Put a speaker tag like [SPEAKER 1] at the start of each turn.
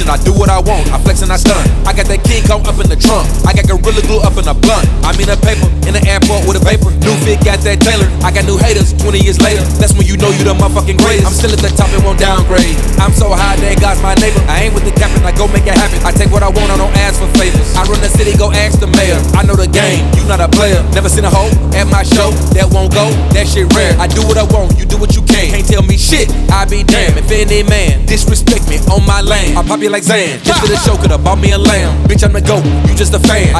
[SPEAKER 1] mission, I do what I want. I flex and I stun. I got that King Kong up in the trunk. I got Gorilla Glue up in the blunt. I'm in a paper, in the airport with a vapor. New fit got that Taylor. I got new haters 20 years later. That's when you know you the motherfucking greatest. I'm still at the top and won't downgrade. I'm so high, that God's my neighbor. I ain't with the captain, I go make it happen. I take what I want, I don't ask for favors. I run the city, go ask the mayor. I know the game, you not a player. Never seen a hoe at my show that won't go, that shit rare. I do what I want, you do what you can. Can't tell me shit, I be damned. If any man disrespect me on my lane, I'll pop you like Zan. Just for the show, coulda bought me a lamb. Bitch, I'm the GOAT, you just a fan.